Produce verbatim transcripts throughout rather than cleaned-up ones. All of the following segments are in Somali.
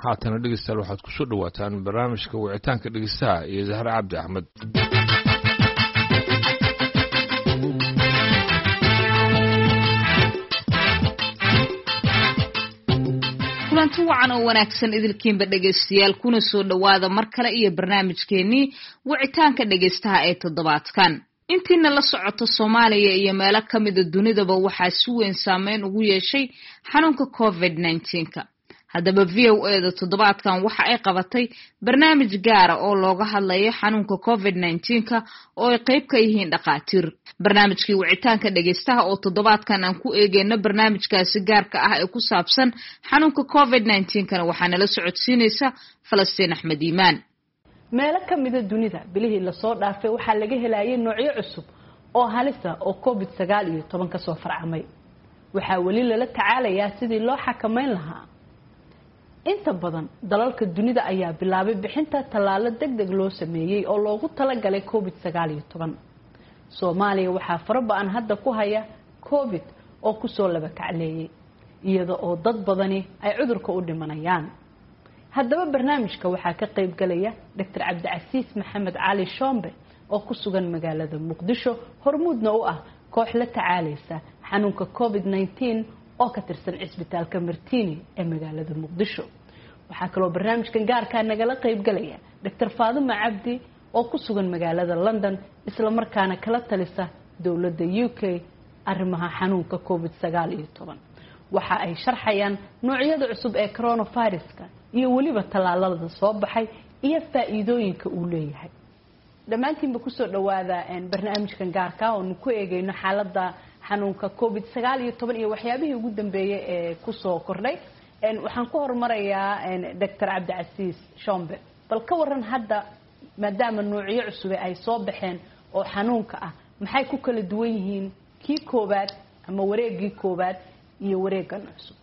haatan dhegeystayaal waxaad ku soo dhawaataan barnaamijka wicitaanka dhegeystaha iyo Zahra Cabdi Axmed. kulanti wacan oo wanaagsan idilkiinba dhegeystayaal kuna soo dhawaada mar kale iyo barnaamijkeenii wicitaanka dhegeystaha ee toddobaadkan. intiina la socoto Soomaaliya iyo meelo kamida dunidaba waxaa si weyn saameyn ugu yeeshay xanuunka covid nineteen ka. haddaba V O A da toddobaadkan waxa ay qabatay barnaamij gaar ah oo looga hadlayo xanuunka covid nineteen ka oo ay qayb ka yihiin dhaqaatiir. barnaamijkii wicitaanka dhegeystaha oo toddobaadkan aan ku eegayno barnaamijkaasi gaarka ah ee ku saabsan xanuunka covid nineteen kana waxaa nala socodsiinaysa Falastiin Axmed Iimaan. meelo kamida dunida bilihii la soo dhaafay waxaa laga helayay noocyo cusub oo halis ah oo covid sagaal iyo toban ka soo farcamay. waxaa weli lala tacaalayaa sidii loo xakameyn lahaa. inta badan dalalka dunida ayaa bilaabay bixinta tallaalo degdeg loo sameeyay oo loogu talagalay covid sagaal iyo toban. Soomaaliya waxaa farabaan hadda ku haya covid oo ku soo laba kacleeyay iyada oo dad badani ay cudurka u dhimanayaan. haddaba barnaamijka waxaa ka qayb galaya Doctor Cabdicasiis Maxamed Cali Shombe oo ku sugan magaalada Muqdisho hormuudna u ah koox la tacaalaysa xanuunka covid nineteen oo ka tirsan isbitaalka Martini ee magaalada Muqdisho. waxaa kaloo barnaamijkan gaarka nagala qayb galaya Doctor Faaduma Cabdi oo ku sugan magaalada London isla markaana kala talisa dawladda U K arrimaha xanuunka covid sagaal iyo toban. waxa ay sharxayaan noocyada cusub ee coronavirus-ka iyo waliba tallaalada soo baxay iyo faa'iidooyinka uu leeyahay. dhammaantiinba ku soo dhawaada barnaamijkan gaarka oo ku eegayno xaaladda xanuunka covid sagaal iyo toban iyo waxyaabihii ugu dambeeyay ee ku soo kordhay. waxaan ku hormarayaa Doctor Cabdicasiis Shombe. bal ka waran hadda maadaama noocyo cusub ay soo baxeen oo xanuunka ah maxay ku kala duwan yihiin kii koobaad ama wareegii koobaad iyo wareegan cusub?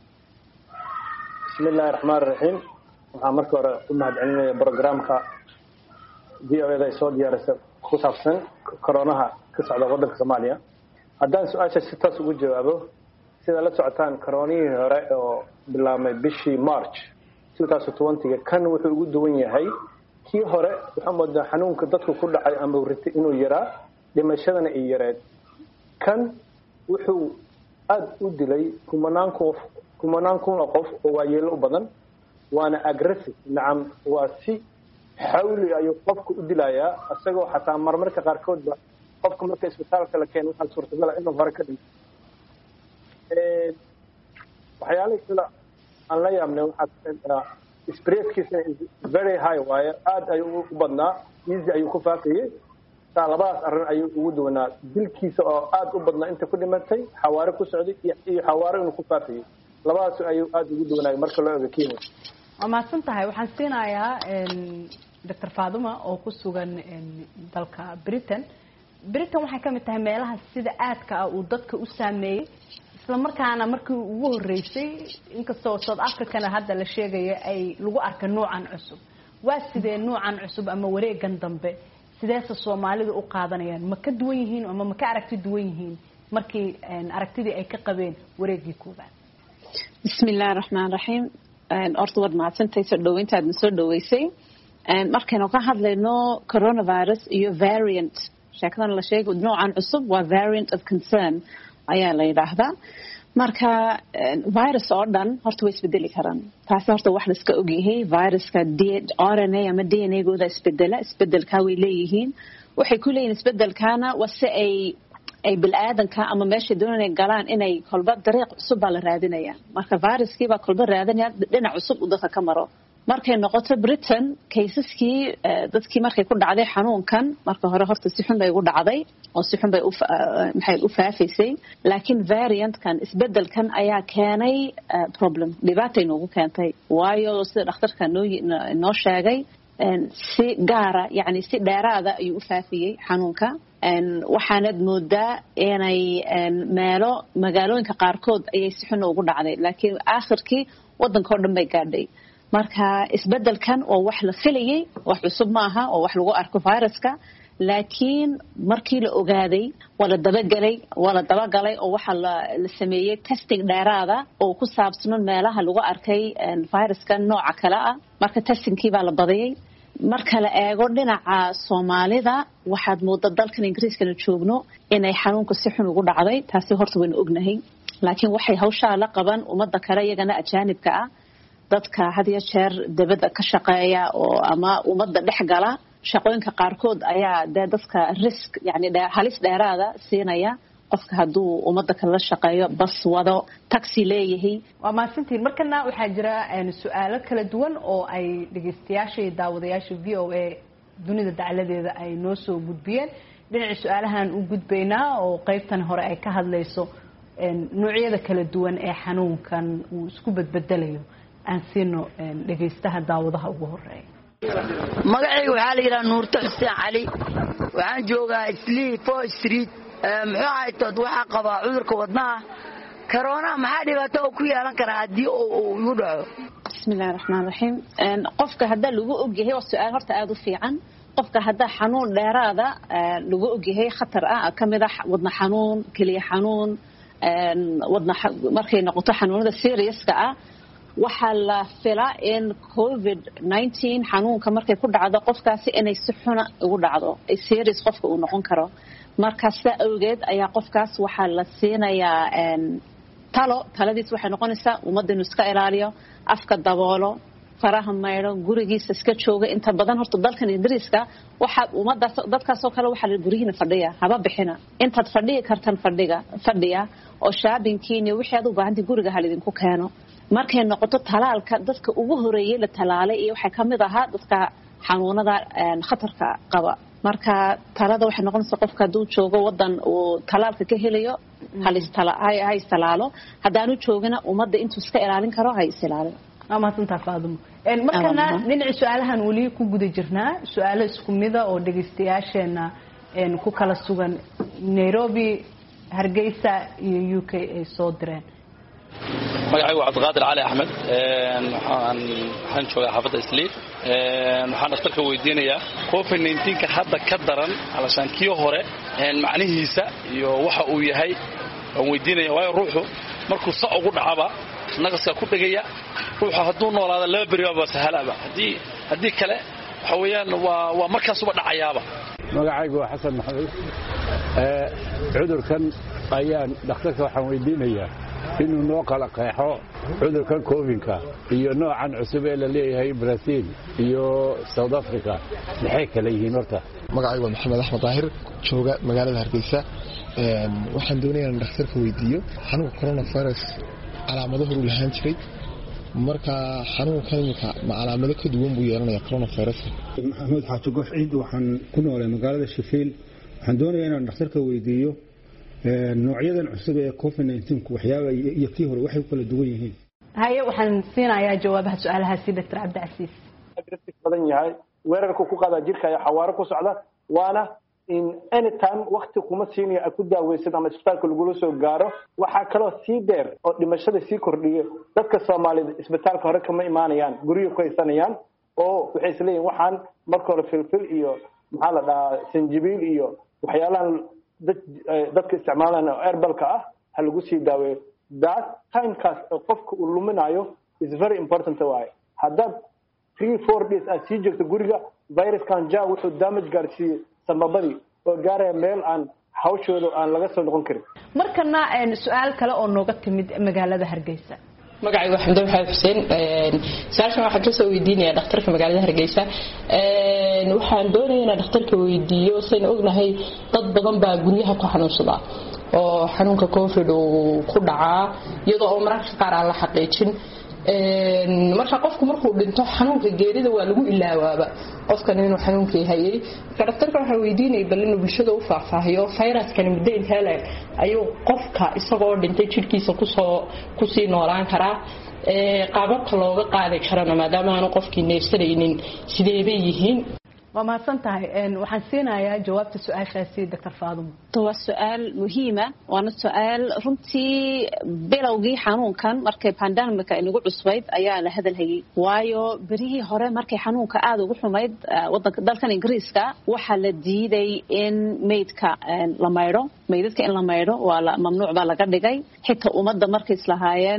bismillaahir rahmaanir rahiim. waxaan marka hore u mahadcelinayaa barnaamijka V O A da soo diyaarisay ku saabsan koronaha ka socda waddanka Soomaaliya. haddaan su'aasha si taas ugu jawaabo, sida la socotaan koronihii hore oo bilaabmay bishii March twenty twenty kan wuxuu ugu duwan yahay kii hore. waxaa moodaa xanuunka dadku ku dhacay ama ritay inuu yaraa, dhimashadana ay yareed. kan wuxuu aad u dilay kumanaan qof kumanaan kun oo qof oo waayeelo u badan, waana aggressive. nacam waa si xawli ayuu qofku u dilayaa asagoo xataa marmarka qaarkoodba qofka marka isbitaalka la keeno waxaa suurtagal ah inuu hore ka dhinto. waxyaalaha kale aan la yaabnay waxaa spreadkiisa very high waaye, aad ayuu u badnaa, easy ayuu ku faafayay. saa labadaas arrin ayuu ugu duwanaa, dilkiisa oo aad u badnaa inta ku dhimatay, xawaare ku socday iyo xawaare inuu ku faafayay. labadaas ayuu aad ugu duwanaa marka loo eego Kenya. waa mahadsan tahay. waxaan siinayaa Doctor Faaduma oo ku sugan dalka Britain. Britain waxay ka mid tahay meelaha sida aadka ah uu dadka u saameeyay, isla markaana markii ugu horeysay inkastoo South Africa-na hadda la sheegaya ay lagu arkay noocan cusub. waa sidee noocan cusub ama wareegan dambe sideesa Soomaalidu u qaadanayaan? ma ka duwan yihiin ama ma ka aragti duwan yihiin markii aragtidii ay ka qabeen wareegii koobaad? bismillaahir rahmaanir rahiim. orta wad maadsantahay soo dhaweyntaad soo dhaweysay. markaynu ka hadlayno coronavirus iyo variant, sheekadan la sheego noocan cusub waa variant of concern ayaa la yiraahdaa. marka virus oo dhan horta way isbedeli karaan. taasi horta wax la iska ogyahay. viruska R N A ama D N A gooda isbedela, isbedelka way leeyihiin. waxay ku leeyihiin isbedelkana waa si ay ay bilaadanka ama meesha doonayaan galaan inay kolba dariiq cusub la raadinayaan. marka viruskii baa kolba raadinaya dhinac cusub u dadka ka maro. markay noqoto Britain caseski dadkii markay ku dhacday xanuunkan marka hore horta si xun bay ugu dhacday oo si xun bay u maxay u faafaysay, laakiin variant kan isbedelkan ayaa keenay problem dhibaato inuu keentay. waayo sida dhakhtarka noo noo sheegay si gaara yani si dheeraada ayuu u faafiyay xanuunka. waxaanad moodaa inay meelo magaalooyinka qaarkood ayay si xun ugu dhacday, laakiin aakhirkii waddanka oo dhan bay gaadhay. marka isbedelkan oo wax la filayay, wax cusub maaha oo wax lagu arko viruska, laakiin markii la ogaaday wala dabagalay wala dabagalay oo waxa la sameeyay testing dheeraada oo ku saabsan meelaha lagu arkay viruskan nooca kale ah marka testingkii baa la badiyay marka la eego dhinaca Soomaalida waxaad moodaa dalkan Ingiriiska joogno inay xanuunka si xun ugu dhacday taasi horta waan ognahay laakiin waxay hawsha la qaban umada kale iyagana ajaanibka ah dadka had iyo jeer dibadda ka shaqeeya oo ama umada dhex gala shaqooyinka qaarkood ayaa dadka risk yani halis dheeraada siinaya qofka haduu umada kala shaqeeyo bas wado taxi leeyahay waa maasantiin markana waxaa jira su'aalo kala duwan oo ay dhageystayaasha iyo daawadayaasha V O A dunida dacaladeeda ay noo soo gudbiyeen dhinaca su'aalahan u gudbaynaa oo qaybtan hore ay ka hadlayso noocyada kala duwan ee xanuunkan uu isku badbedelayo aan siino dhageystaha daawadaha ugu horeeya magacaygu waxaa la yiraahdaa Nuurta Xuseen Cali waxaan joogaa Islii Four Street muxuu ahay tood waxa qaba cudurka wadnaha corona maxaa dhibaato ku yeelan kara hadii uu ugu dhaco bismillaahir rahmaanir rahiim qofka hadda lagu ogyahay waa su'aal horta aad u fiican qofka hadda xanuun dheeraada lagu ogyahay khatar ah kamida wadna xanuun kaliya xanuun wadna markay noqoto xanuunada serious-ka ah waxa la filaa in covid nineteen xanuunka markay ku dhacdo qofkaasi inay si xun ugu dhacdo ay serious qofka uu noqon karo markaas awgeed ayaa qofkaas waxa la siinayaa talo taladiis waxay noqonaysaa umada inuu iska ilaaliyo afka daboolo faraha mayro gurigiisa iska jooga inta badan horta dalkan Ingiriiska waxa umada dadkaas oo kale waxa la gurihiina fadhiya haba bixina intaad fadhiyi kartan fadhiga fadhiya oo shaabinkiina wixii aad u baahan tahay guriga hal idinku keeno markay noqoto talaalka dadka ugu horeeyay la talaalay iyo waxa kamid ahaa dadka xanuunada khatarka qaba marka talada waxay noqonaysaa qofka haduu joogo wadan uu talaalka ka helayo halis talaay ay talaalo hadaanu joogina umada intuu iska ilaalin karo hay ilaaliyo ama tunta faadimo een markana dhinaca su'aalahan wali ku guda jirnaa su'aalo isku mid ah oo dhageystayaasheena een ku kala sugan Nairobi Hargeysa iyo U K ay soo direen magacaygu Cabdiqaadir Cali Axmed een waxaan waxaan joogaa xaafadda Islii een waxaan dhakhtarka weydiinayaa covid nineteen ka hadda ka daran alashan kii hore een macnihiisa iyo waxa uu yahay aan weydiinayaa way ruuxu markuu sac ugu dhacaba naqaska ku dhagaya ruuxa haduu noolaada laba bari waa sahalaba hadii hadii kale waxa weeyaan waa waa markaas uba dhacayaaba magacaygu waa Xasan Maxamed ee cudurkan ayaan dhakhtarka waxaan weydiinayaa inuu noo kala qeexo cudurkan covid-ka iyo noocan cusub ee la leeyahay Brazil iyo South Africa maxay kala yihiin horta magacaygu waa Maxamed Axmed Daahir jooga magaalada Hargeysa ee waxaan doonayaa in dhakhtarka weydiiyo xanuunka coronavirus calaamadaha uu lahaan jiray marka xanuunkan imika ma calaamado ka duwan buu yeelanaya coronavirus Maxamed Xaaji Goof Ciid waxaan ku noolay magaalada Sheffield waxaan doonayaa inaan dhakhtarka weydiiyo noocyadan cusub ee covid nineteen ku waxyaabo iyo kii hore waxay kala duwan yihiin haye waxaan siinayaa jawaabaha su'aalahaasi Dr. Cabdicasiis aggressive badan yahay weerarku ku qaada jirka ay xawaaro ku socda waana in anytime waqti kuma siinayo ku daaweysan ama isbitaalka lagu soo gaaro waxa kale oo sii dheer oo dhimashada sii kordhiyo dadka Soomaalida isbitaalka hore kama imaanayaan guriga ku haysanayaan oo waxay isleeyihiin waxaan marka hore filfil iyo maxaa la dhahaa sanjibiil iyo waxyaalahan dadka isticmaalaan herbalka ah hal lagu sii daaweeyo that time kaas qofka uu luminayo is very important way hadda three four days aad sii joogto guriga virus kan jaa wuxuu damage gaarsiiyay sababadii oo gaaray meel aan hawshooda aan laga soo noqon karin markana een su'aal kale oo nooga timid magaalada Hargeysa magacaygu Xamdan Maxamed Xuseen een saashan waxa ka soo weydiinaya dhakhtarka magaalada Hargeysa een waxaan doonayaa in dhakhtarka weydiiyo sayna ognahay dad badan baa guryaha ku xanuunsada oo xanuunka covid uu ku dhacaa iyadoo oo mararka qaar aan la xaqiijin een marka qofku markuu dhinto xanuunka geerida waa lagu ilaawaaba qofkan inuu xanuunka yahay ka dhakhtarka waxa weydiinay bal inuu bulshada u faahfaahiyo viruskan muddo intee leeg ayuu qofka isagoo dhintay jirkiisa ku soo ku sii noolaan karaa ee qaababka looga qaadi karana maadaama aanu qofkii neefsanaynin sidee bay yihiin waa mahadsan tahay waxaan siinayaa jawaabta su-aashaasi doctor Faadumo. waa su-aal muhiima waana su-aal runtii bilowgii xanuunkan markay pandemika inagu cusbayd ayaa la hadalhayay waayo berihii hore markay xanuunka aad ugu xumayd wadanka dalkan Ingiriiska waxaa la diiday in meydka la maydho meydadka in la maydho waa la mamnuuc baa laga dhigay xitaa ummadda markay islahaayeen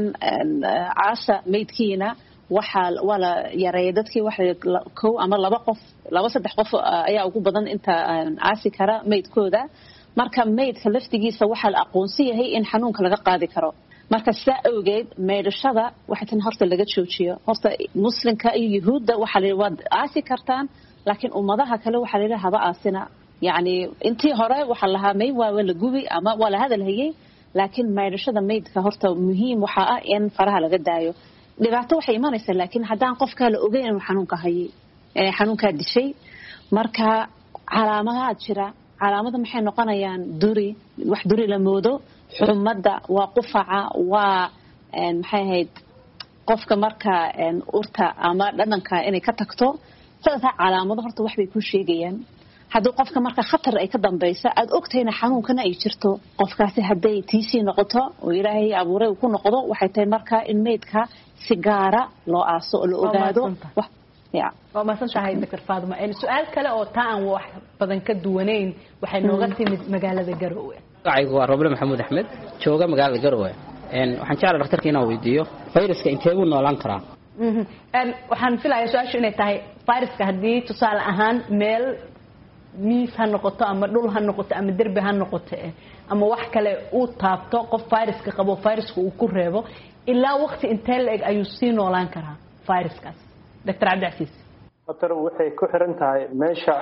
caasha meydkiina waxaa wala yareeyay dadkii wax kow ama laba qof laba saddex qof ayaa ugu badan inta aasi kara meydkooda marka meydka laftigiisa waxaa la aqoonsan yahay in xanuunka laga qaadi karo marka saa awgeed meydhashada waxay tan horta laga joojiyo horta muslimka iyo yuhuudda waxaa la waad aasi kartaan laakiin ummadaha kale waxaa la haba aasina yani intii hore waxaa lahaa may waa la gubi ama waa la hadalhayay laakiin meydhashada meydka horta muhiim waxa ah in faraha laga daayo dhibaato waxay imanaysaa laakiin haddaan qofka la ogeyn inuu xanuunka hayay ee xanuunka dishay marka calaamadaha jira calaamada maxay noqonayaan duri wax duri la moodo xumada waa qufaca waa maxay ahayd qofka marka urta ama dhadhanka inay ka tagto saddex calaamado horta wax bay ku sheegayaan haddii qofka marka khatar ay ka dambayso aad ogtayna xanuunkana ay jirto qofkaasi haday tiisi noqoto oo ilaahay abuuray ku noqdo waxay tahay marka in meydka si gaara loo aaso oo la ogaado wax ya waa ma santahay doctor Faadumo in su'aal kale oo taan wax badan ka duwaneyn waxay nooga timid magaalada Garowe aygu waa Roble Maxamuud Axmed jooga magaalada Garowe een waxaan jeclahay dhakhtarka inaan weydiiyo fayraska intee uu noolaan karaa een waxaan filayaa su'aashu inay tahay fayraska hadii tusaale ahaan meel miis ha noqoto ama dhul ha noqoto ama derbi ha noqoto ama wax kale uu taabto qof fayraska qabo fayraska uu ku reebo ilaa waqti intee la eg ayuu sii noolaan karaa fayraskaas doctor Cabdicaziz doctor waxay ku xiran tahay meesha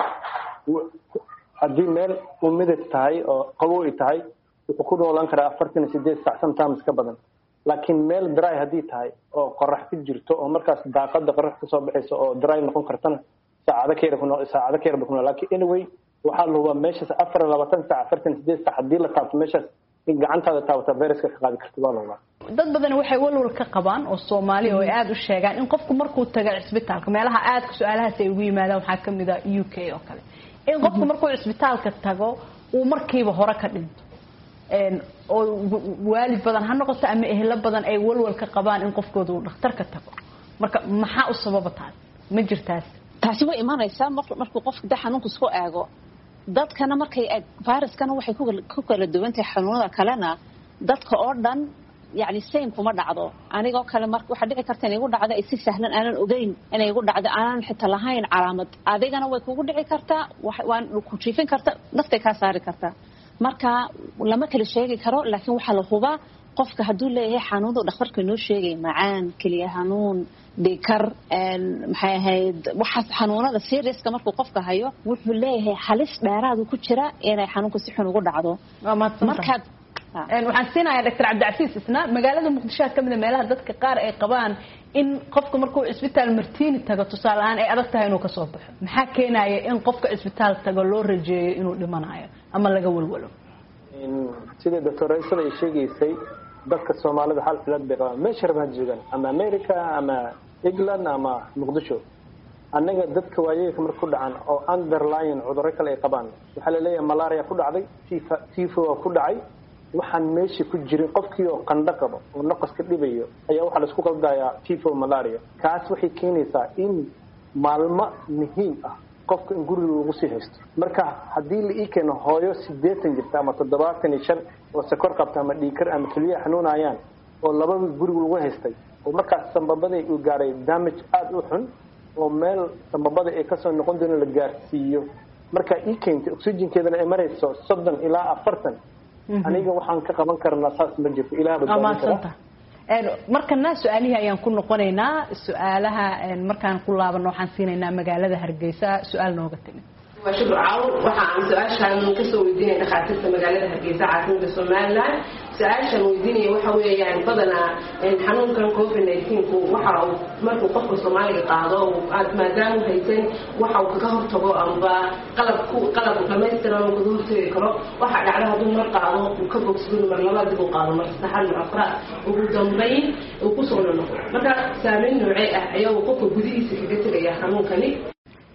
haddii meel uu midab tahay oo qabow tahay wuxuu ku noolaan karaa afartan iyo siddeed saac sometimes ka badan laakiin meel dry haddii tahay oo qorax ku jirto oo markaas daaqada qorax ka soo baxayso oo dry noqon kartana saacado ka yar ku nool saacado ka yar ku nool laakiin anyway waxa loo waa meesha afar iyo labaatan saac afartan iyo siddeed saac hadii la taabto meeshaas in gacantaada taabto viruska ka qaadi karto waa loo dad badan waxay walwal ka qabaan oo Soomaali oo aad u sheegaan in qofku markuu tago isbitaalka meelaha aad ku su'aalahaas ay ugu yimaadaan waxa kamid ah U K oo kale in qofku markuu isbitaalka tago uu markiiba hore ka dhinto een oo waalid badan ha noqoto ama ehla badan ay walwal ka qabaan in qofkoodu uu dhakhtarka tago marka maxaa u sababa taas ma jirtaas taasi way imanaysaa markuu qofka xanuunku soo aago dadkana markay viruskana waxay ku kala duwan tahay xanuunada kalena dadka oo dhan يعني same kuma dhacdo anigoo kale marka waxa dhici karta inay igu dhacdo ay si sahlan aanan ogeyn inay igu dhacdo aanan xitaa lahayn calaamad adigana way kugu dhici kartaa waan ku jiifin karta naftay ka saari karta marka lama kala sheegi karo laakiin waxa la hubaa qofka haduu leeyahay xanuuno dhakhtarka inoo sheegay macaan kaliya xanuun dhikar een maxay ahayd waxa xanuunada serious-ka markuu qofka hayo wuxuu leeyahay halis dheeraad ku jira inay xanuunku si xun ugu dhacdo marka een waxaan siinayaa doctor Cabdicaziz isna magaalada Muqdisho ka mid ah meelaha dadka qaar ay qabaan in qofka markuu isbitaal martiini tago tusaale ahaan ay adag tahay inuu ka soo baxo maxaa keenaya in qofka isbitaal tago loo rajeeyo inuu dhimanayo ama laga walwalo in sida doctor Raysal ay sheegaysay dadka Soomaalida hal cilad bay qabaan meesha rabaan joogan ama America ama England ama Muqdisho annaga dadka waayeelka markuu dhacan oo underlying cudurro kale ay qabaan waxa la leeyahay malaria ku dhacday tifo ku dhacay waxaan meesha ku jirin qofkii oo qandho qabo oo naqas ka dhibayo ayaa waxa la isku qaldayaa tifo malaria kaas waxay keenaysaa in maalmo muhiim ah qofka in guriga lagu sii haysto marka haddii la ii keeno hooyo siddeetan jirta ama toddobaatan iyo shan oo sakor qabta ama dhiikar ama keliya xanuunayaan oo labada guriga lagu haystay oo markaas sambabada uu gaaray damage aad u xun oo meel sambabada ay ka soo noqon doona la gaarsiiyo marka ii keentay oxygen-keedana ay marayso soddon ilaa afartan aniga waxaan ka qaban karnaa saas ma jirto ilaaha badbaadinta een markana su'aalihi ayaan ku noqonaynaa su'aalaha een markaan ku laabano waxaan siinaynaa magaalada Hargeysa su'aal nooga timid وشكرا عاو وحان سؤاشان كسو ويديني دخاترت مقالة هرقيسة عاصمة سومالان سؤاشان ويديني وحاوية يعني بدنا حنون كان كوفيد تسعة وحاو مركو قفو سومالي قاضو ما دامو هيتين وحاو كهر تبو أمبا قلب قلب كميستران وكذور تيكرو وحاق عليها دون مر قاضو وكبو كسبون مرلبات دبو قاضو مرستحال معقراء وقدنبين وقصو لنقو مركا سامين نوعي أحيو وقفو قديسي كتير يا حنون كاني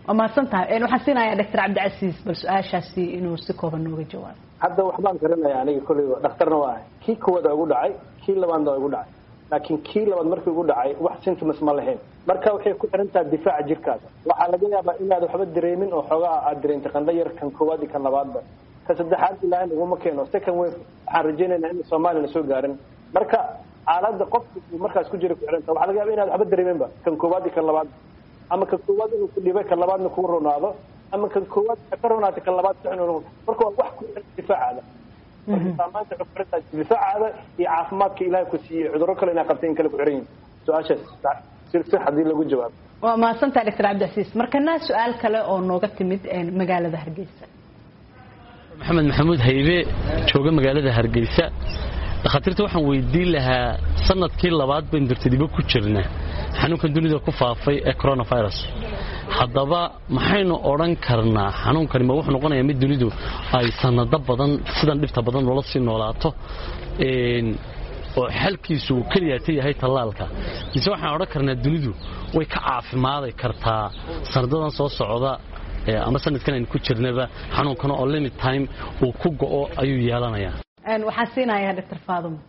وما سنتها إنه حسينا يا دكتور عبد العزيز بس أشاسي إنه سكوب النوع جواب hadda waxbaan garanaya aniga kulay dhakhtarna waa kii koowaad ugu dhacay kii labaadna ugu dhacay laakiin kii labaad markii ugu dhacay wax symptoms ma lahayn marka waxay ku xiran tahay difaaca jirkaada waxa laga yaabaa inaad waxba dareemin oo xogaa aad dareentay qandho yar kan koowaad iyo kan labaadba ka saddexaad ilaa in uguma keeno second wave waxaan rajaynaynaa in Soomaaliya soo gaarin marka xaaladda qofku markaas ku jira ku xiran tahay waxa laga yaabaa inaad waxba dareeminba kan koowaad iyo kan labaad ama kan koowaad inuu ku dhibay kan labaadna ku ronaado ama kan koowaad ka ronaatay kan labaad inuu marka wax ku difaacaada maanta xubinta difaacaada iyo caafimaadka Ilaahay ku siiyay cudurro kale inay qabteen kale ku xiran su'aashaas si sax hadii lagu jawaabo waa ma santa Dr. Cabdicasiis markana su'aal kale oo nooga timid magaalada Hargeysa Maxamed Maxamuud Haybe jooga magaalada Hargeysa dhakhaatiirta waxaan weydiin lahaa sanadkii labaad baan dartidiba ku jirnaa xanuunkan dunida ku faafay ee coronavirus haddaba maxaynu oran karnaa xanuunkan ma wuxuu noqonayaa mid dunidu ay sanado badan sidan dhibta badan loola sii noolaato een oo xalkiisu kaliya yahay talaalka isoo waxaan oran karnaa dunidu way ka caafimaad kartaa sanadadan soo socda ama sanadkan ay ku jirnaba xanuunkan oo limit time uu ku go'o ayuu yeelanayaa een waxa siinayaa Dr. Faadimo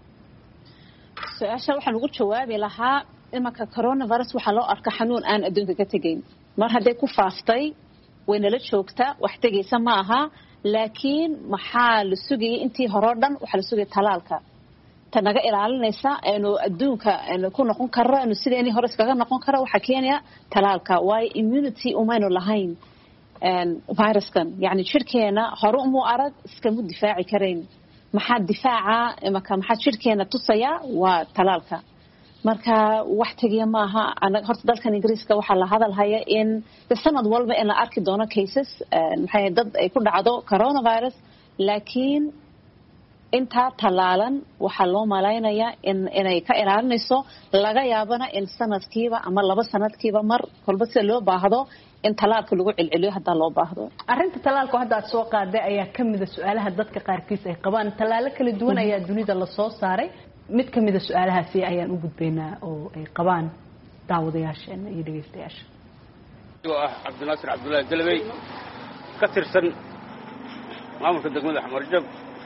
su'aasha waxaan ugu jawaabi lahaa imaka coronavirus waxa loo arkaa xanuun aan adduunka ka tagayn mar haday ku faaftay wayna la joogta wax tagaysa ma aha laakiin maxaa la sugay intii hore dhan waxa la sugay talaalka tanaga ilaalinaysa inuu adduunka ku noqon karo inuu sideenii hore iskaga noqon karo waxa keenaya talaalka way immunity umaynu lahayn een viruskan yani jirkeena hore umu arag iska mid difaaci kareen maxaa difaaca imaka maxaa jirkeena tusaya waa talaalka marka wax tagiya maaha anaga horta dalkan Ingiriiska waxa la hadal haya in sanad walba in la arki doono cases maxay dad ay ku dhacdo coronavirus laakiin inta talaalan waxa loo malaynayaa in inay ka ilaalinayso laga yaabana in sanadkiiba ama laba sanadkiiba mar kolba si loo baahdo in talaalka lagu cilciliyo hadda loo baahdo arinta talaalka hadda aad soo qaaday ayaa kamid ah su'aalaha dadka qaarkiis ay qabaan talaalo kala duwan ayaa dunida la soo saaray mid kamid ah su'aalahaasi ayaan u gudbaynaa oo ay qabaan daawadayaasheena iyo dhageystayaasha waa Cabdinaasir Cabdullaahi Dalbay ka tirsan maamulka degmada Xamarjab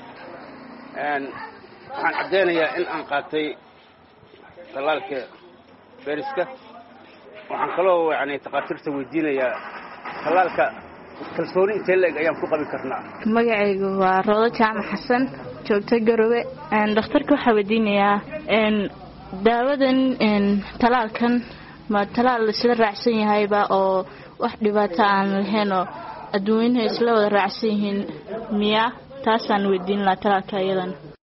een waxaan cadeynayaa in aan qaatay talaalka fayraska waxaan kaloo yani taqaatiirta weydiinayaa talaalka kalsooni intee leeg ayaan ku qabi karnaa magacaygu waa Roodo Jaamac Xasan joogta Garowe een dhakhtarka waxa weydiinayaa een daawadan een talaalkan ma talaal isla raacsan yahayba oo wax dhibaato aan lahayn oo adduunyaha isla wada raacsan yihiin miya taasaan weydiin la talaalka ayadan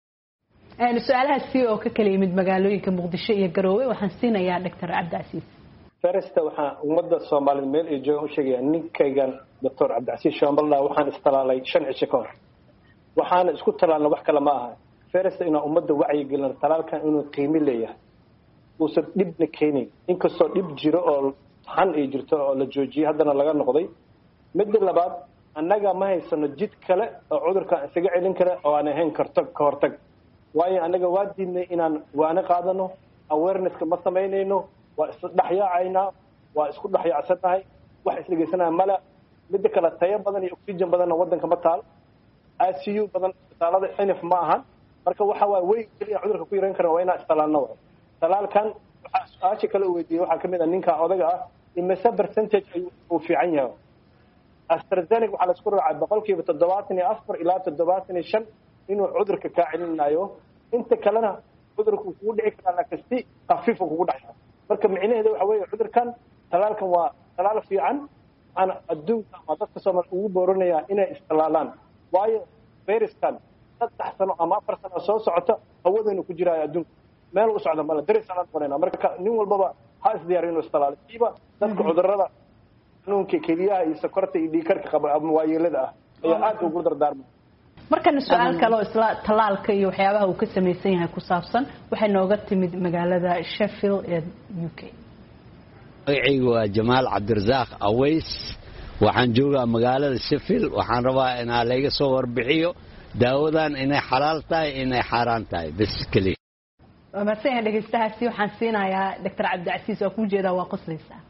een su'aalahaasi oo ka kala yimid magaalooyinka Muqdisho iyo Garowe waxaan siinayaa Dr. Cabdicasiis farista waxaan ummadda Soomaaliyeed meel ay joogaan u sheegaya ninkaygan Dr. Cabdicasiis Shamballa waxaan istalaalay shan cisho ka hor waxaan isku talaalna wax kale ma aha farista inuu ummadda wacyi gelin talaalkan inuu qiimo leeyahay uu soo dibna keenay inkastoo dib jiro oo han ay jirto oo la joojiyay haddana laga noqday mid labaad annaga ma haysano jid kale oo cudurka isaga celin kara oo aan ahayn karto ka hortag waayo annaga waa diidnay inaan waana qaadano awareness-ka ma samaynayno waa is dhaxyaacayna waa isku dhaxyaacsanahay wax isla geysanahay mala mid kale tayo badan iyo oxygen badan wadanka ma taal I C U badan talaalada inif ma aha marka waxa waa way kaliya cudurka ku yareyn karaan waa inaan istalaalno talaalkan waxa su'aasha kale oo weydiiyay waxa kamid ah ninka odaga ah imisa percentage uu fiican yahay AstraZeneca waxa la isku raacay boqolkiiba toddobaatan iyo afar ilaa toddobaatan iyo shan inuu cudurka ka celinayo inta kalena cudurku ku dhici kara laakiin si khafiif ah ugu dhacay marka micnaheedu waxa weeye cudurkan talaalkan waa talaal fiican ana adduunka ama dadka Soomaaliyeed ugu booranaya inay istalaalaan waayo fayraskan saddex sano ama afar sano soo socota hawadaynu ku jiraa adduunka meel u socda mala daris aan qornaa marka nin walbaba ha isdiyaarino istalaal kiiba dadka cudurrada xanuunka kaliyaha iyo sokorta iyo dhiigkarka qaba ama waayeelada ah ayaa aad ugu dardaarmay markan su'aal kale oo isla talaalka iyo waxyaabaha uu ka sameeysan yahay ku saabsan waxay nooga timid magaalada Sheffield ee U K magacaygu waa Jamaal Cabdirasaaq Aways waxaan joogaa magaalada Sheffield waxaan rabaa inaan laga soo warbixiyo daawadan inay xalaal tahay inay xaraan tahay basically ma seen dhageystahaasi waxaan siinayaa Dr. Cabdicasiis oo ku jeeda waa qoslaysa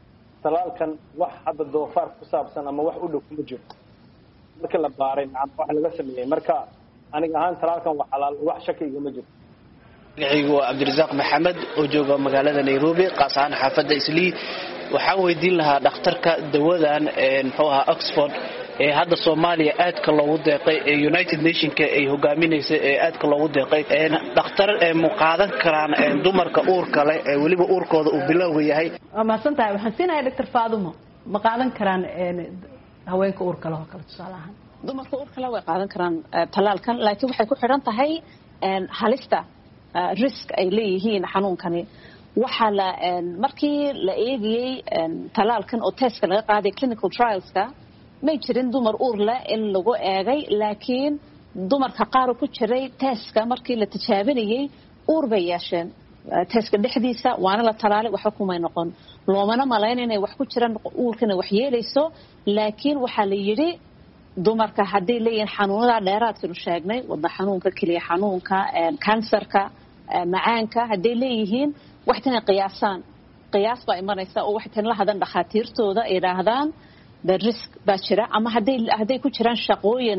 talaalkan wax hadda doofaar ku saabsan ama wax u dhow kuma jiro marka la baaray wax laga sameeyey marka aniga ahaan talaalkan waa xalaal wax shaki igama jiro magacaygu waa cabdirasaaq maxamed oo jooga magaalada nairobi qaas ahaan xaafadda islii waxaan weydiin lahaa dhakhtarka dawadan muxuu ahaa oxford ee hadda soomaaliya aadka loogu deeqay ee united nationka ay hogaaminaysay ee aadka loogu deeqay dhakhtar mu qaadan karaan dumarka uurka leh ee weliba uurkooda uu bilowga yahay waa mahadsan tahay waxaan siinayaa doctor faadumo ma qaadan karaan haweenka uurka leh oo kale tusaale ahaan dumarka uurka leh way qaadan karaan talaalkan laakiin waxay ku xidhan tahay halista risk ay leeyihiin xanuunkani waxaa la markii la eegayey talaalkan oo testka laga qaaday clinical trialska may jirin dumar uur leh in lagu eegay laakiin dumarka qaar ku jiray testka markii la tijaabinayay uur bay yeesheen testka dhexdiisa waana la talaalay waxba kumay noqon loomana malayn inay wax ku jiraan uurkana wax yeelayso laakiin waxaa la yidhi dumarka hadday leeyihiin xanuunada dheeraadkanu sheegnay wadna xanuunka keliya xanuunka kansarka macaanka hadday leeyihiin waxtana qiyaasaan qiyaas baa imanaysa oo waxtan la hadan dhakhaatiirtooda ay yiraahdaan the risk baa jira ama hadday hadday ku jiraan shaqooyin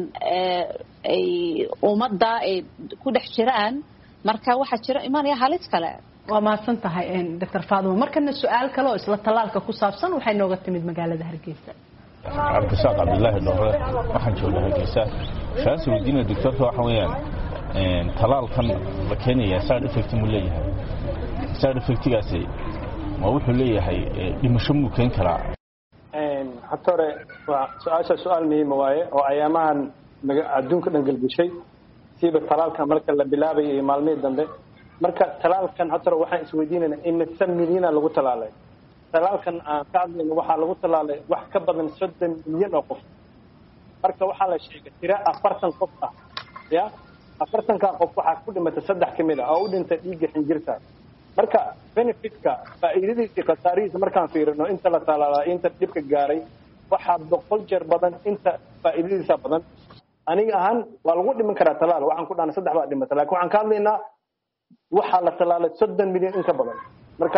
ay ummadda ay ku dhex jiraan marka waxa jira imanaya halis kale waa mahadsan tahay doctor Faadumo markana su'aal kale oo isla talaalka ku saabsan waxay nooga timid magaalada Hargeysa cabdisaaq cabdullaahi dhore waxaan joogaa Hargeysa shaas weydiina doctorka waxa weeyaan talaalkan la keenaya side effect mu leeyahay side effectgaasi ma wuxuu leeyahay dhimasho mu keen karaa hatta hore waa su'aasha su'aal muhiim waaye oo ayaamahan adduunka dhan galbishay siiba talaalka marka la bilaabay ee maalmihii dambe marka talaalkan hatta hore waxaan isweydiinaynaa in milyan lagu talaalay talaalkan aan ka hadlayno waxaa lagu talaalay wax ka badan soddon milyan oo qof marka waxaa la sheegay tira afartan qof ah ya afartanka qof waxaa ku dhimatay saddex ka mid ah oo u dhintay dhiigga xinjirta marka benefitka faa'iidadiisa khasaarihiisa markaan fiirino inta la talaalay inta dhibka gaaray waxaa boqol jeer badan inta faa'iidadiisa badan aniga ahaan waa lagu dhiman karaa talaal waxaan ku dhahnay saddex baa dhimatay laakiin waxaan ka hadlaynaa waxaa la talaalay soddon milyan in ka badan marka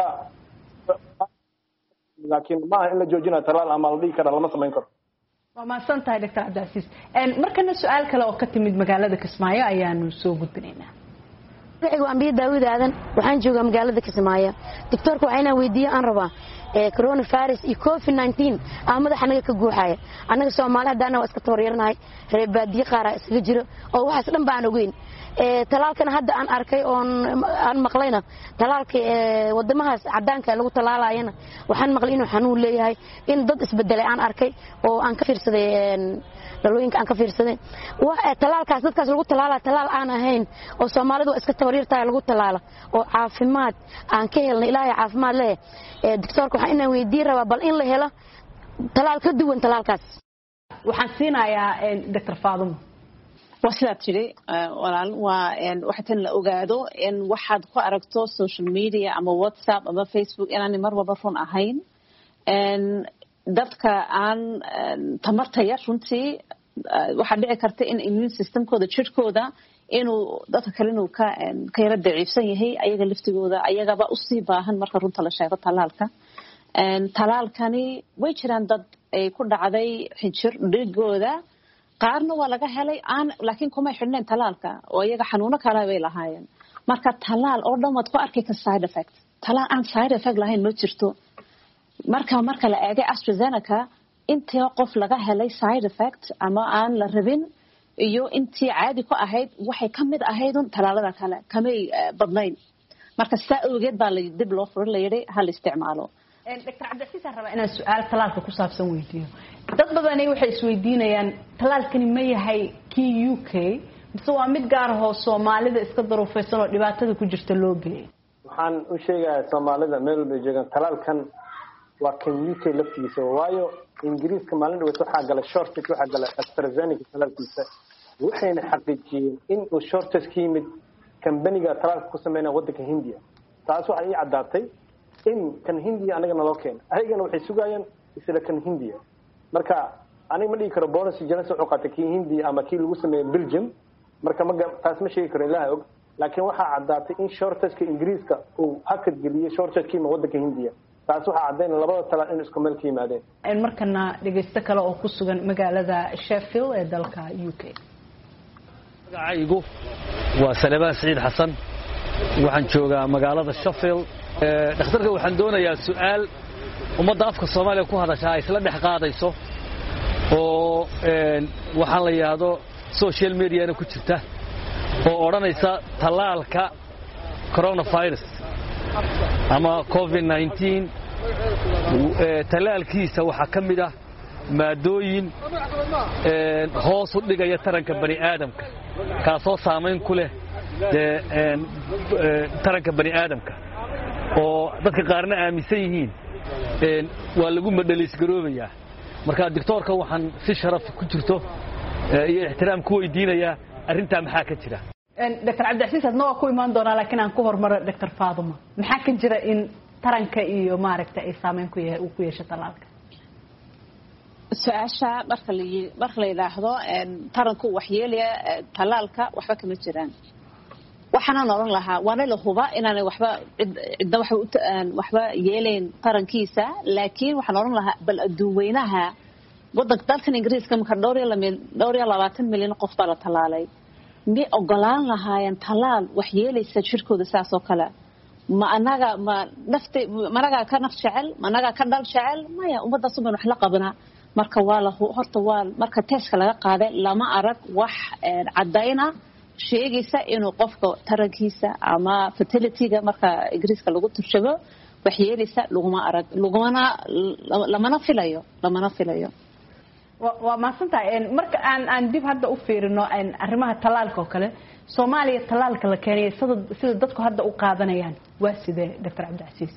laakiin ma aha in la joojinayo talaal ama la dhihi kara lama samayn karo waa mahadsan tahay doctor cabdiasiis markana su'aal kale oo ka timid magaalada Kismaayo ayaanu soo gudbinaynaa magaciigu ambiye daawud aadan waxaan joogaa magaalada Kismaayo doctorka waxayna weydiiyay aan rabaa ee coronavirus iyo covid nineteen ah madaxa naga ka guuxaya anaga Soomaali hadana waa iska tooreernahay reer baadiye qaar isaga jiro oo waxaas dhan baan ogeyn ee talaalkan hadda aan arkay oo aan maqlayna talaalka ee wadamahaas cadaanka lagu talaalayna waxaan maqlay inuu xanuun leeyahay in dad isbedelay aan arkay oo aan ka fiirsaday dalooyinka aan ka fiirsaday waa talaalkaas dadkaas lagu talaala talaal aan ahayn oo Soomaalidu iska tawriirtaa lagu talaala oo caafimaad aan ka helnay ilaahay caafimaad leh ee doctorka waxa inaan weydiin rabaa bal in la helo talaal ka duwan talaalkaas waxaan siinayaa doctor Faadumo wasilaad tiri walaal waa in waxaan la ogaado in waxaad ku aragto social media ama WhatsApp ama Facebook inaan mar walba run ahayn in dadka aan tamarta yar runtii waxa dhici karta in immune systemkooda jirkooda inuu dadka kale inuu ka ka yara daciifsan yahay ayaga laftigooda ayagaba u sii baahan marka runta la sheego talaalka een talaalkani way jiraan dad ay ku dhacday xinjir dhigooda qaarna waa laga helay aan laakiin kuma xidhneen talaalka oo iyaga xanuuno kale bay lahaayeen marka talaal oo dhan wad ku arkay ka side effect talaal aan side effect lahayn ma jirto marka marka la eegay AstraZeneca intii qof laga helay side effect ama aan la rabin iyo intii caadi ku ahayd waxay kamid ahayd talaalada kale kamay badnayn marka saa ogeed baa la dib loo furay la yiri hal isticmaalo doctor Cabdiasiis raba inaan su'aal talaalka ku saabsan weydiiyo dad badan ay waxay isweydiinayaan talaalkani ma yahay kii U K mise waa mid gaar ah oo Soomaalida iska daruufaysan oo dhibaatada ku jirta loo geeyay waxaan u sheegayaa Soomaalida meel bay joogaan talaalkan waa kan U K laftiisa waayo Ingiriiska maalin dhaweyd waxa galay shortage waxa galay AstraZeneca talaalkiisa waxayna xaqiijiyeen in uu shortage ka yimid kambaniga talaalka ku sameeyay waddanka Hindiya taas waxay cadaatay in kan Hindiya anaga naloo keen ayagana waxay sugayaan isla kan Hindiya marka aniga ma dhigi karo bonus janus wuxuu qaatay kii Hindiya ama kii lagu sameeyay Belgium marka ma taas ma sheegi karo ilaahay og laakiin waxa cadaatay in shortage-ka Ingiriiska uu hakad geliyay shortage-kii waddanka Hindiya taas waxaa caddaynaya labada talaal in isku meel ka yimaadeen. markana dhegeysto kale oo ku sugan magaalada Sheffield ee dalka U K. magacaygu waa Salebaan Saciid Xasan waxaan joogaa magaalada Sheffield. dhakhtarka waxaan doonayaa su'aal ummadda afka Soomaaliya ku hadasha ay isla dhex qaadayso oo waxaan la yiraahdo social media ku jirta oo oranaysa talaalka coronavirus ama covid nineteen talaalkiisa waxa kamid ah maadooyin hoos u dhigaya taranka bani aadamka kaasoo saameyn ku leh taranka bani aadamka oo dadka qaarna aaminsan yihiin waa lagu madhalis garoobayaa marka doctorka waxaan si sharaf ku jirto iyo ixtiraam ku weydiinayaa arrinta maxaa ka jira. Doctor Cabdicasiis adna waa ku imaan doonaa laakiin aan ku hormaro Doctor Faaduma maxaa ka jira in taranka iyo maaragta ay saameyn ku yahay uu ku yeesho talaalka. su-aasha marka la marka la yiraahdo taranku waxyeelaya talaalka waxba kama jiraan. waxaan oran lahaa waana la huba inaan waxba cidda waxba waxba yeeleen tarankiisa laakiin waxaan oran lahaa bal adduunweynaha wadanka dalkan Ingiriiska marka dhowr iyo labaatan milyan qof baa la talaalay mi ogolaan lahaayeen talaal waxyeelaysa jirkooda saas oo kale ma anaga ma nafti ma anaga ka naf jecel ma anaga ka dal jecel maya ummadda suban wax la qabana marka waa la horta waa marka test laga qaaday lama arag wax cadayna sheegaysa inuu qofka tarankiisa ama fertility-ga marka Ingiriiska lagu turshabo waxyeelaysa laguma arag lagumana lamana filayo lamana filayo. waa maasantahay marka aan aan dib hadda u fiirino arrimaha talaalka oo kale Soomaaliya talaalka la keenay sida sida dadku hadda u qaadanayaan waa sidee Doctor Cabdicasiis.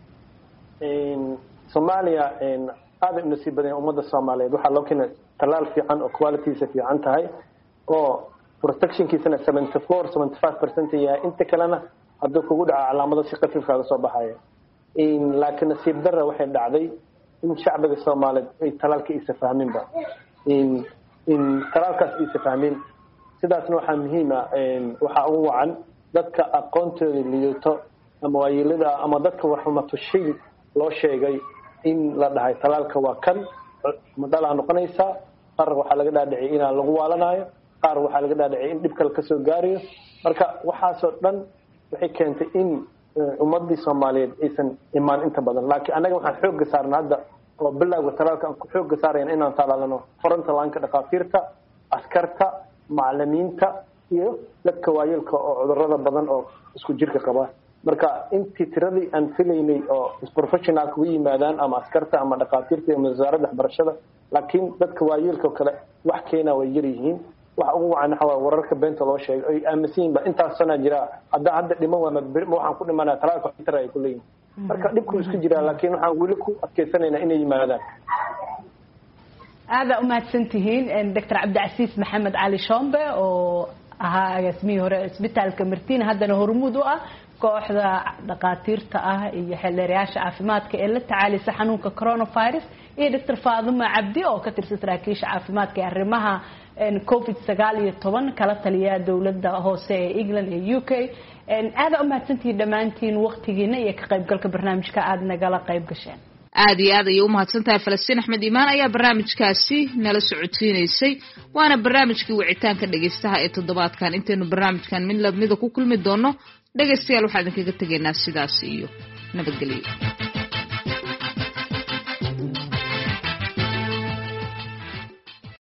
in Soomaaliya in aad u nasiib badan ummadda Soomaaliyeed waxa loo keenay talaal fiican oo quality-giisa fiican tahay oo protectionkiisana seventy-four to seventy-five percent yahay inta kalena hadduu kugu dhaco calaamado si qafiif ah soo baxaya. in laakiin nasiib darro waxay dhacday in shacbiga Soomaaliyeed ay talaalka isa fahminba in in talaalkaas isa fahmin sidaasna waxa muhiim ah in waxa ugu wacan dadka aqoontooda liidato ama waayilada ama dadka warxumato shay loo sheegay in la dhahay talaalka waa kan madala noqonaysa qar waxa laga dhaadhicay in lagu waalanayo qaar waxa laga dhaadhicay in dib kale ka soo gaariyo marka waxaas oo dhan waxay keentay in ummadii Soomaaliyeed aysan imaan inta badan laakiin anaga waxaan xoog saarnaa hadda oo bilowga talaalka aan ku xoog saareen inaan talaalano frontal line-ka dhaqaatiirta askarta macallimiinta iyo dadka waayilka oo cudurrada badan oo isku jirka qaba marka intii tiradii aan filaynay oo professional ku yimaadaan ama askarta ama dhaqaatiirta ama wasaaradda waxbarashada laakiin dadka waayilka kale wax keena way yar yihiin waxa ugu wacan waxa wararka beenta loo sheegay ay aaminsan ba intaas sana jira hadda hadda dhiman waa ma waxaan ku dhimanaa talaalka inta ay ku leeyihiin marka dhibku isku jira laakiin waxaan weli ku adkeysanaynaa inay yimaadaan. aada u mahadsantihiin Doctor Cabdicasiis Maxamed Cali Shombe oo ahaa agaasimiye hore isbitaalka Martiin haddana hormuud u ah kooxda dhaqaatiirta ah iyo xeelarayaasha caafimaadka ee la tacaalisa xanuunka coronavirus iyo Doctor Faaduma Cabdi oo ka tirsan saraakiisha caafimaadka ee arrimaha covid sagaal iyo toban kala taliya dawladda hoose ee England iyo U K aada u mahadsantihiin dhamaantiin waqtigiina iyo ka qaybgalka barnaamijka aad nagala qayb gasheen. aad iyo aad ayay u mahadsantahay Falastiin Axmed Iimaan ayaa barnaamijkaasi nala socodsiinaysay waana barnaamijkii wicitaanka dhageystaha ee toddobaadkan intaynu barnaamijkan mid lamida ku kulmi doono dhageystayaal waxaan idinkaga tegaynaa sidaas iyo nabadgelyo.